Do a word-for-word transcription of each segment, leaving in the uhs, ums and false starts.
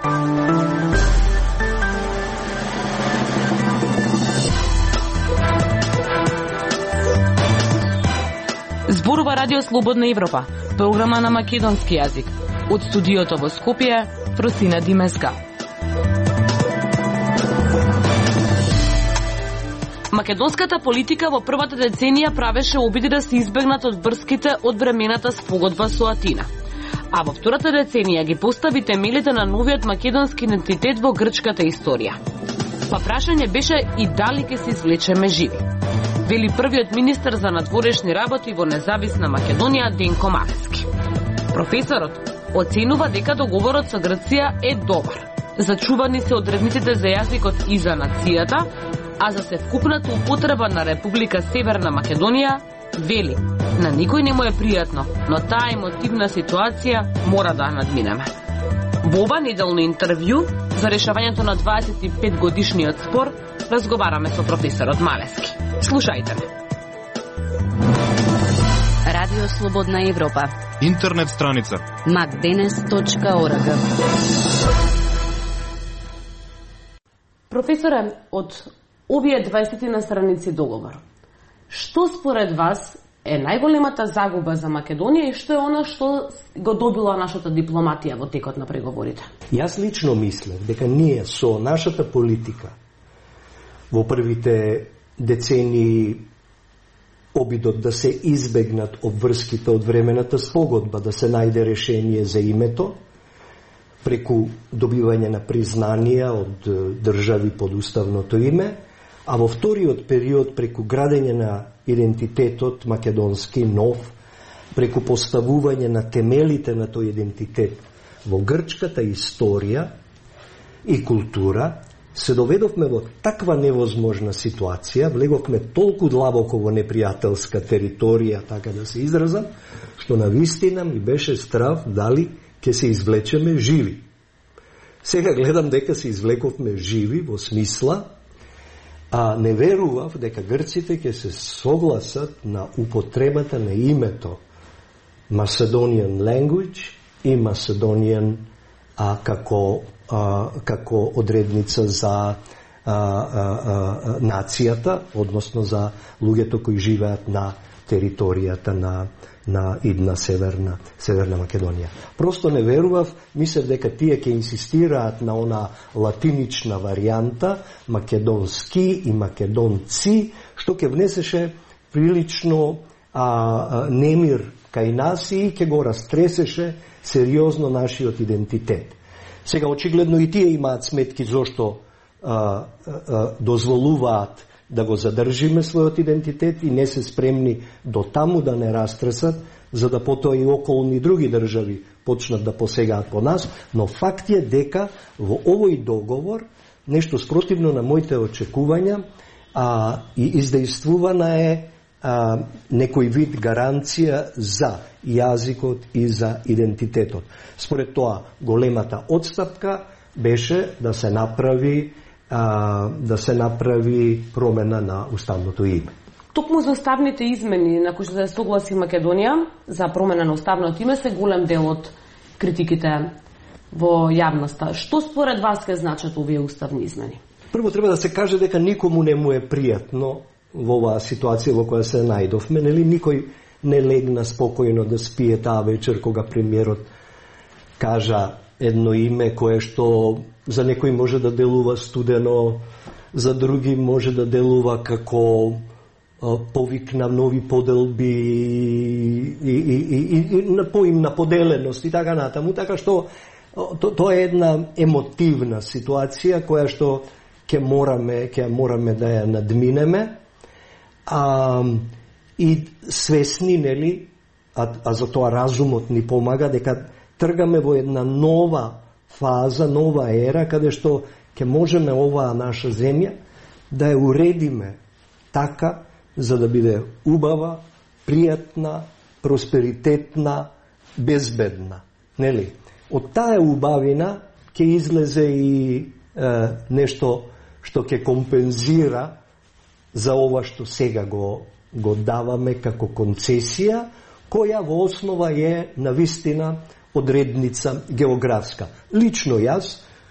Зборува Радио Слободна Европа, програма на македонски јазик. Од студиото во Скопје, Фросина Димеска. Македонската политика во првата деценија правеше обиди да се избегнат од врските од времената спогодба со Атина. А во втората деценија ги постави темелите на новиот македонски идентитет во грчката историја. Па прашање беше и дали ќе се извлечеме живи. Вели првиот министер за надворешни работи во независна Македонија Денко Малески. Професорот оценува дека договорот со Грција е добар. Зачувани се одредниците за јазикот и за нацијата, а за севкупната употреба на Република Северна Македонија, вели, на никој не му е пријатно, но таа емотивна ситуација мора да надминеме. Во ова неделно интервју за решавањето на дваесет и пет годишниот спор разговараме со професорот Малески. Слушајте ме. Радио Слободна Европа. Интернет страница макденес точка орг. Професоре, од овие дваесет на страници договор, што според вас е најголемата загуба за Македонија и што е она што го добила нашата дипломатија во текот на преговорите? Јас лично мислев дека ние со нашата политика во првите децении обидот да се избегнат обврските од времената спогодба, да се најде решение за името, преку добивање на признанија од држави под уставното име, а во вториот период преку градење на идентитетот македонски нов, преку поставување на темелите на тој идентитет во грчката историја и култура, се доведовме во таква невозможна ситуација, влеговме толку длабоко во непријателска територија, така да се изразам, што на вистина ми беше страв дали ќе се извлечеме живи. Сега гледам дека се извлековме живи во смисла, а не верував дека грците ќе се согласат на употребата на името Macedonian language и Macedonian а, како а, како одредница за а, а, а, нацијата, односно за луѓето кои живеат на територијата на на идна Северна, Северна Македонија. Просто не верував, мислев дека тие ќе инсистираат на она латинична варијанта, македонски и македонци, што ќе внесеше прилично а, а, немир кај нас и ќе го растресеше сериозно нашиот идентитет. Сега, очигледно и тие имаат сметки зошто а, а, дозволуваат да го задржиме својот идентитет и не се спремни до таму да не растресат, за да потоа и околни други држави почнат да посегаат по нас, но факт е дека во овој договор нешто спротивно на моите очекувања а, и издействувана е а, некој вид гаранција за јазикот и за идентитетот. Според тоа, големата отстапка беше да се направи а, да се направи промена на уставното име. Токму за уставните измени на кои што се согласи Македонија за промена на уставното име се голем дел од критиките во јавноста. Што според вас ке значат овие уставни измени? Прво треба да се каже дека никому не му е пријатно во оваа ситуација во која се најдовме, нели никој не легна спокојно да спие таа вечер кога премиерот кажа едно име кое што за некој може да делува студено, за други може да делува како повик на нови поделби и, и, и, и, и на поим на поделеност и така натаму, така што то, тоа е една емотивна ситуација која што ќе мораме, ќе мораме да ја надминеме. А, и свесни, нели, а, а за тоа разумот ни помага дека тргаме во една нова фаза, нова ера, каде што ќе можеме оваа наша земја да ја уредиме така за да биде убава, пријатна, просперитетна, безбедна. Нели? Од таа убавина ќе излезе и е, нешто што ќе компензира за ова што сега го, го даваме како концесија, која во основа е навистина одредница географска. Лично јас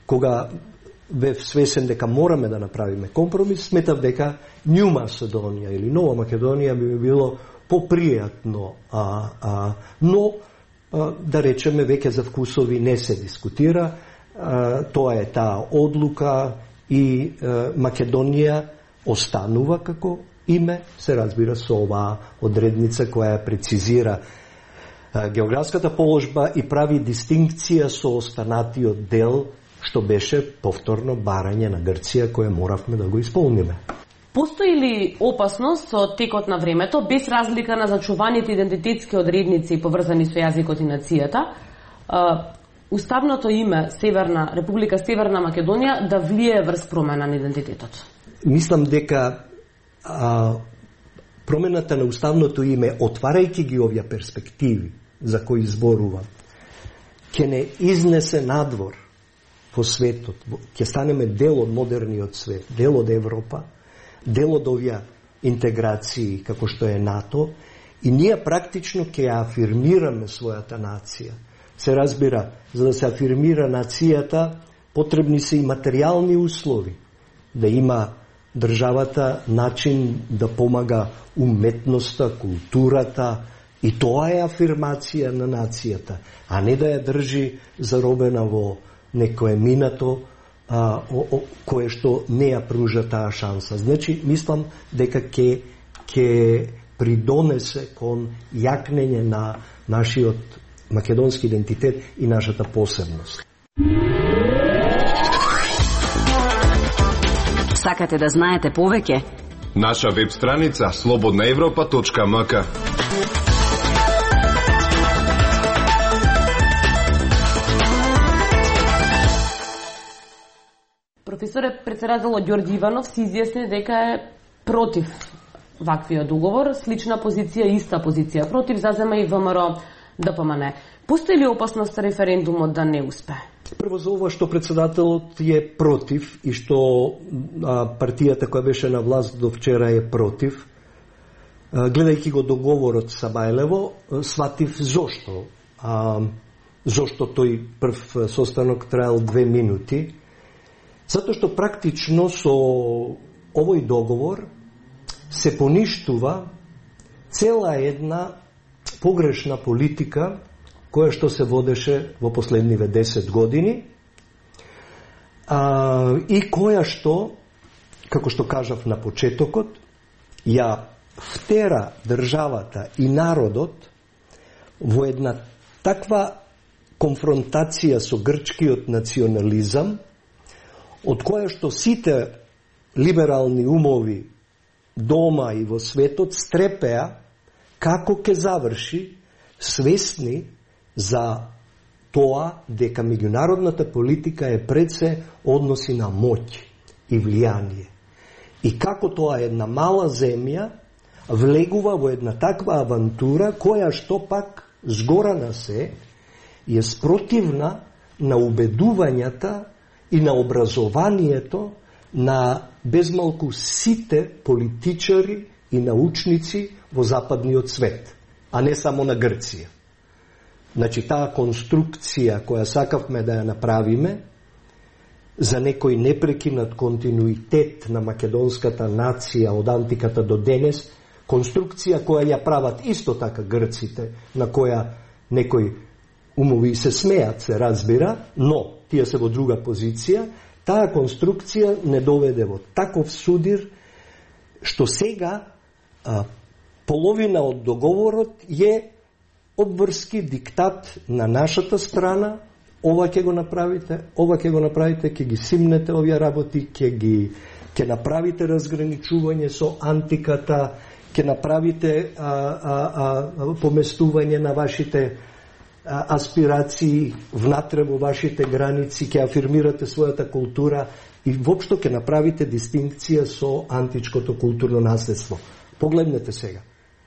кога бев свесен дека мораме да направиме компромис, сметав дека Нью Македонија или Нова Македонија би било попријатно, а, а, но а, да речеме веќе за вкусови не се дискутира, а, тоа е таа одлука и а, Македонија останува како име, се разбира со оваа одредница која прецизира а, географската положба и прави дистинкција со останатиот дел што беше повторно барање на Грција кое моравме да го исполниме. Постои ли опасност со текот на времето, без разлика на зачуваните идентитетски одредници поврзани со јазикот и нацијата, уставното име Северна Република Северна Македонија да влие врз промена на идентитетот? Мислам дека а, промената на уставното име, отварајќи ги овие перспективи за кои зборувам, ќе не изнесе надвор во светот, ќе станеме дел од модерниот свет, дел од Европа, дел од овие интеграции како што е НАТО, и ние практично ќе афирмираме својата нација. Се разбира, за да се афирмира нацијата, потребни се и материјални услови, да има државата начин да помага уметноста, културата, и тоа е афирмација на нацијата, а не да ја држи заробена во некое минато, а, о, о, кое што не ја пружа таа шанса. Значи, мислам дека ќе ќе придонесе кон јакнење на нашиот македонски идентитет и нашата посебност. Сакате да знаете повеќе? Наша веб страница слободна европа точка ем ка. Професоре, председателот Ѓорѓи Иванов се изјасни дека е против ваквиот договор, слична позиција, иста позиција против зазема и ВМРО Д П М Н. Постои ли опасност референдумот да не успе? Прво за ова што председателот е против и што а, партијата која беше на власт до вчера е против, а, гледајќи го договорот со Бајлево, сватив зошто. А, зошто тој прв состанок траел две минути. Затоа што практично со овој договор се поништува цела една погрешна политика која што се водеше во последниве десет години, а, и која што, како што кажав на почетокот, ја втера државата и народот во една таква конфронтација со грчкиот национализам, од која што сите либерални умови дома и во светот стрепеа како ќе заврши, свесни за тоа дека меѓународната политика е пред се односи на моќ и влијание. И како тоа една мала земја влегува во една таква авантура која што пак згора на се е спротивна на убедувањата и на образованието на безмалку сите политичари и научници во западниот свет, а не само на Грција. Значи, таа конструкција која сакавме да ја направиме за некој непрекинат континуитет на македонската нација од антиката до денес, конструкција која ја прават исто така грците, на која некој умови се смеат, се разбира, но тие се во друга позиција, таа конструкција не доведе во таков судир, што сега а, половина од договорот е обврски диктат на нашата страна, ова ќе го направите, ова ќе го направите, ќе ги симнете овие работи, ќе ги ќе направите разграничување со антиката, ќе направите а, а, а, поместување на вашите а, аспирации внатре во вашите граници, ќе афирмирате својата култура и воопшто ќе направите дистинкција со античкото културно наследство. Погледнете сега.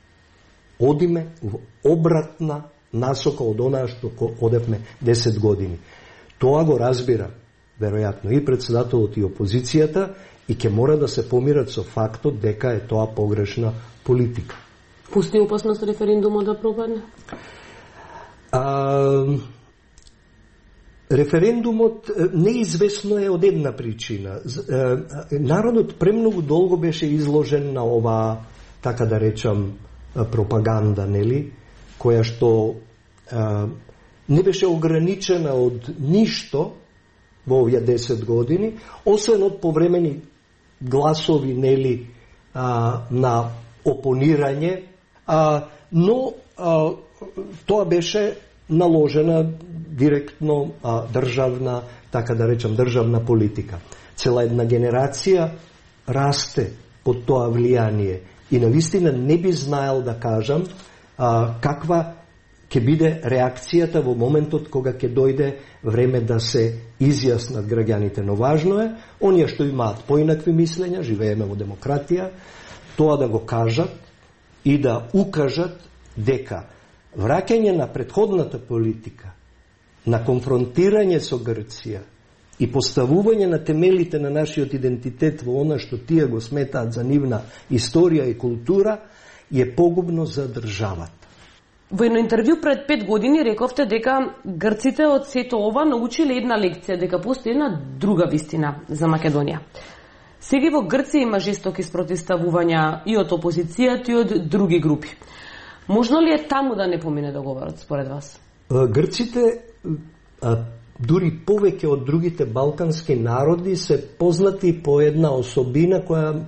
Одиме во обратна насока од онаа што одевме десет години. Тоа го разбира, веројатно, и председателот и опозицијата, и ќе мора да се помират со фактот дека е тоа погрешна политика. Постои опасност референдумот да пропадне? А, Референдумот неизвестно е од една причина. Народот премногу долго беше изложен на ова, така да речам, пропаганда, нели, која што а, не беше ограничена од ништо во овие десет години, освен од повремени гласови, нели, а, на опонирање, а, но а, тоа беше наложена директно а, државна, така да речам, државна политика. Цела една генерација расте под тоа влијание и навистина не би знаел да кажам а, каква ќе биде реакцијата во моментот кога ќе дојде време да се изјаснат граѓаните. Но важно е, оние што имаат поинакви мислења, живееме во демократија, тоа да го кажат и да укажат дека враќање на претходната политика, на конфронтирање со Грција и поставување на темелите на нашиот идентитет во она што тие го сметаат за нивна историја и култура, е погубно за државата. Во едно интервју пред пет години рековте дека грците од сето ова научиле една лекција, дека постои една друга вистина за Македонија. Сега во Грција има жестоки спротивставувања и од опозицијата и од други групи. Можно ли е таму да не помине договорот, според вас? Грците, а, дури повеќе од другите балкански народи, се познати по една особина која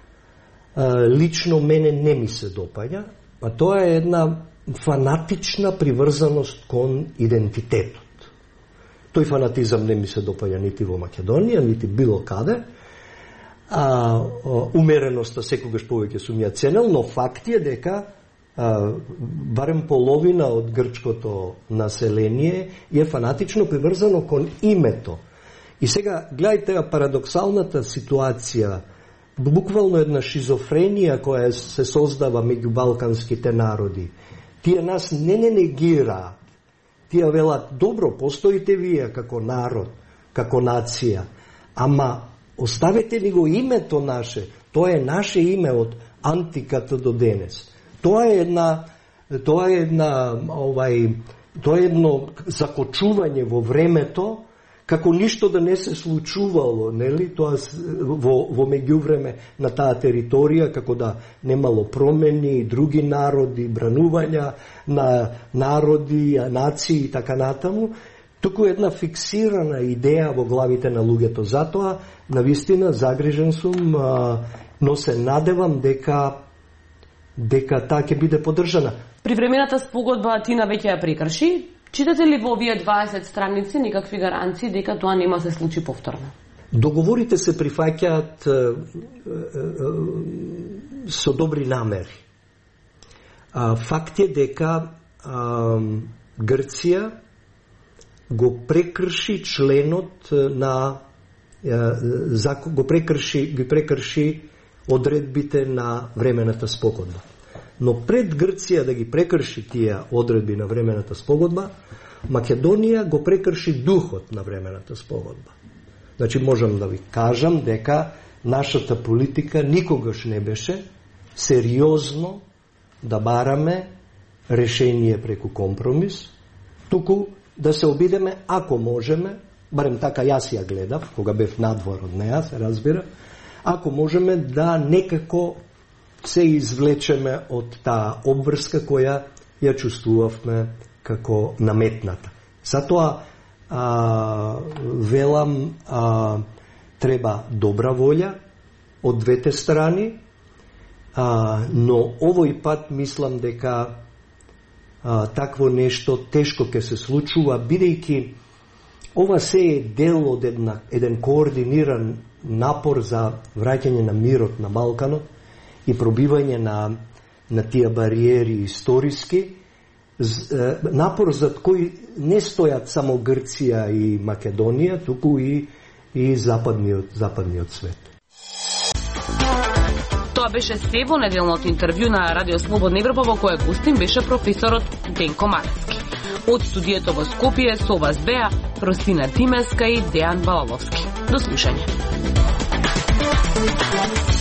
а, лично мене не ми се допаѓа, а тоа е една фанатична приврзаност кон идентитетот. Тој фанатизам не ми се допаѓа нити во Македонија, нити било каде. А, умереноста секогаш повеќе сум ја ценел, но факт е дека а, барем половина од грчкото население е фанатично приврзано кон името. И сега, гледајте парадоксалната ситуација, буквално една шизофренија која се создава меѓу балканските народи. Тие нас не не негираат. Тие велат, добро, постоите вие како народ, како нација, ама оставете ли го името наше, тоа е наше име од антиката до денес. Тоа е една, тоа е една, овај, тоа е едно закочување во времето, како ништо да не се случувало, нели, тоа во, во меѓувреме на таа територија, како да немало промени, други народи, бранувања на народи, нации и така натаму, туку една фиксирана идеја во главите на луѓето. Затоа, навистина, загрижен сум, но се надевам дека дека таа ќе биде поддржана. Привремената спогодба Атина веќе ја прекрши. Читате ли во овие дваесет страници никакви гаранции дека тоа нема се случи повторно? Договорите се прифаќаат со добри намери. А, факт е дека а, Грција го прекрши членот на а, го прекрши ги прекрши одредбите на времената спогодба. Но пред Грција да ги прекрши тие одредби на времената спогодба, Македонија го прекрши духот на времената спогодба. Значи, можам да ви кажам дека нашата политика никогаш не беше сериозно да бараме решение преку компромис, туку да се обидеме, ако можеме, барем така јас ја гледав, кога бев надвор од неа, се разбира, ако можеме да некако се извлечеме од таа обврска која ја чувствувавме како наметната. Затоа а, велам а, треба добра волја од двете страни, а, но овој пат мислам дека а, такво нешто тешко ќе се случува, бидејќи ова се е дел од една, еден координиран напор за враќање на мирот на Балканот и пробивање на, на тие бариери историски, напор за кој не стојат само Грција и Македонија, туку и, и западниот, западниот свет. Тоа беше се во неделното интервју на Радио Слободна Европа, во кое гостин беше професорот Денко Маревски. Од студието во Скопје со вас беа Росина Тимеска и Дејан Балаловски. До слушање.